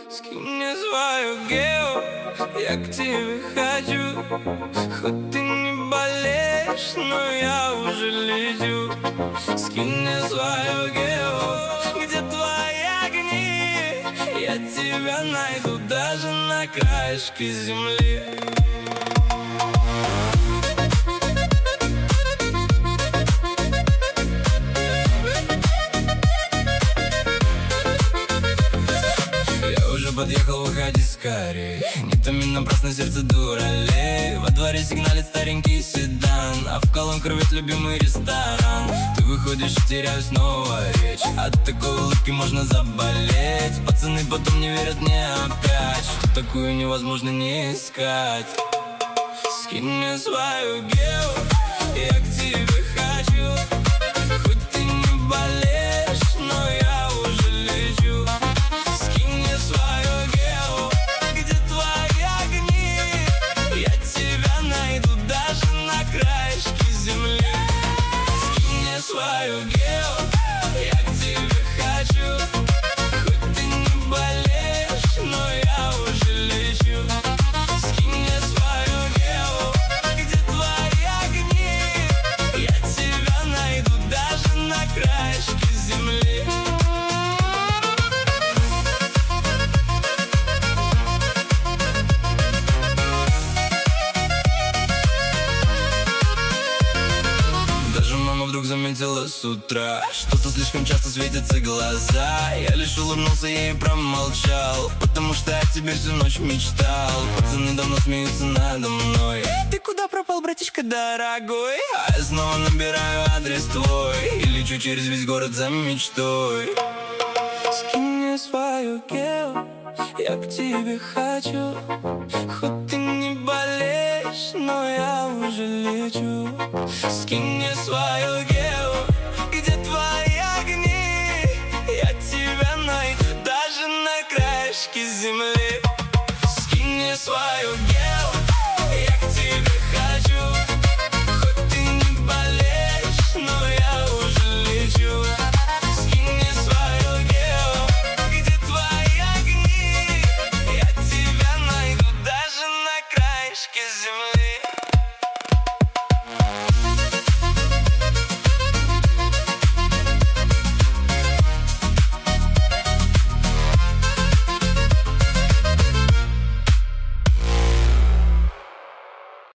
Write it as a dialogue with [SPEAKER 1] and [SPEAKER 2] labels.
[SPEAKER 1] Скинь мне свою гео, я к тебе хочу. Хоть ты не болеешь, но я уже лечу. Скинь мне свою гео, где твои огни? Я тебя найду даже на краешке земли. Подъехал, выходи скорей. Не томи напрасно, сердце дуралей. Во дворе сигналит старенький седан, а в колонках рвет любимый ресторан. Ты выходишь, теряю снова речь. От такой улыбки можно заболеть. Пацаны потом не верят мне опять, что такую невозможно не искать. Скинь мне свою гео, я к тебе хочу. Хоть ты не болеешь, но я уже лечу. Скинь мне свою гео, где твои огни? Я тебя найду даже на краешке земли. Скинь мне свою гео, я к тебе хочу. Хоть ты не болеешь, но я уже лечу. Скинь мне свою гео, где твои огни? Я тебя найду даже на краешке земли. Вдруг заметила с утра, что-то слишком часто светятся глаза. Я лишь улыбнулся ей и промолчал, потому что я тебе всю ночь мечтал. Пацаны давно смеются надо мной. Ты куда пропал, братишка дорогой? А я снова набираю адрес твой и лечу через весь город за мечтой. Скинь мне свою гео, я к тебе хочу. Хоть ты не болеешь, но я уже лечу. Скинь мне свою гео, где твои огни? Я тебя найду даже на краешке земли. Скинь мне свою